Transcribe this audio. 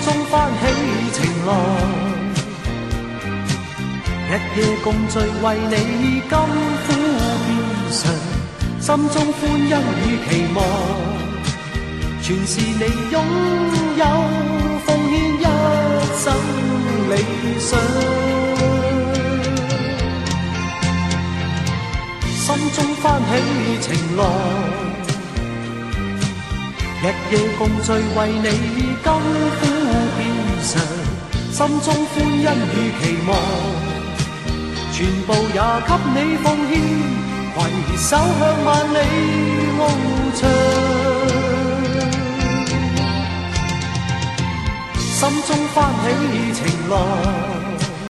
中翻起情浪，日夜共聚為你甘苦變常，心中歡欣與期望，全是你擁有，奉獻一生理想。心中翻起情浪，日夜共聚為你甘苦變常，心中歡欣與期望，全部也給你奉獻，攜手向萬里翱翔。心中翻起情浪，